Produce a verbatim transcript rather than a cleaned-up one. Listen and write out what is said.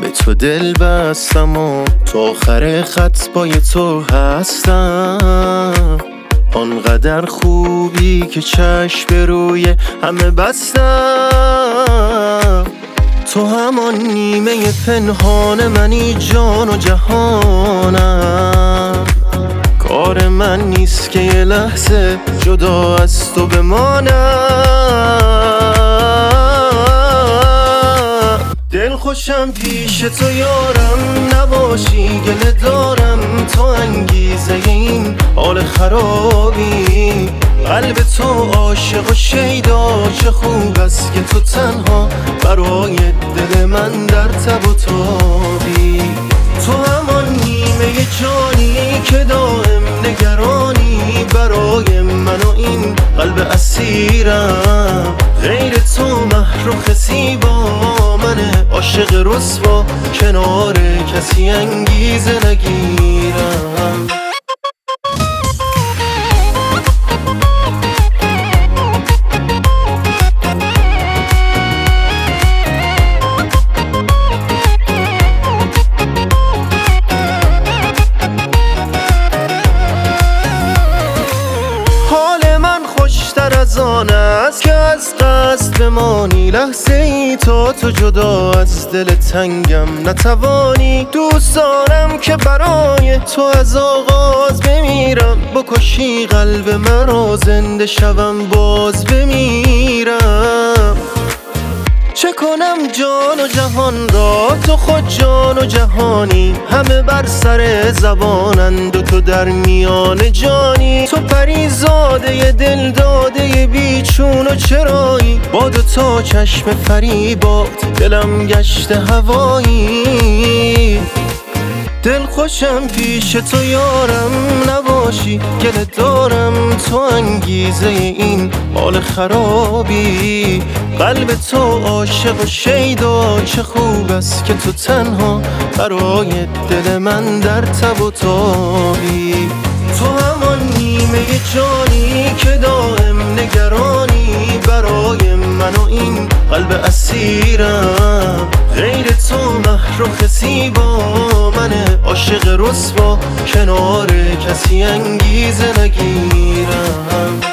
به تو دل بستم و تو آخر خط پای تو هستم. آنقدر خوبی که چشم به روی همه بستم. تو همان نیمه پنهان منی، جان و جهانم. کار من نیست که یه لحظه جدا از تو بمانم. دل خوشم پیش تو یارم، نباشی گله دارم. تو انگیزه این حال خرابی، قلب تو عاشق و شیدا. چه خوب است که تو تنها برای دل من در تب و تابی. تو همان نیمه جانی که دائم نگرانی برای من و این قلب اسیرم. غیر تو مهر و خسی با منه، عاشق رسوا کنار کسی انگیزه نگیرم. خوشتر از آن است که از قصد بمانی. لحظه ای تا تو جدا از دل تنگم نتوانی. دوست دارم که برای تو از آغاز بمیرم. بکشی قلب مرا زنده شوم باز بمیرم. چه کنم جان و جهان را، تو خود جان و جهانی. همه بر سر زبانند و تو در میان جانی. تو پریزاده دل داده بیچون و چرایی. با دو تا چشم فریبات دلم گشت هوایی. دل خوشم پیش تو یارم، نباشی گله دارم. تو انگیزه این حال خرابی، قلب تو عاشق و شیدا. چه خوب است که تو تنها برای دل من در تب و تابی. تو همان نیمه جانی که دائم نگرانی برای من و این قلب اسیرم. غیر تو مهر و خسی با منه، عاشق رسوا کنار کسی انگیزه نگیرم.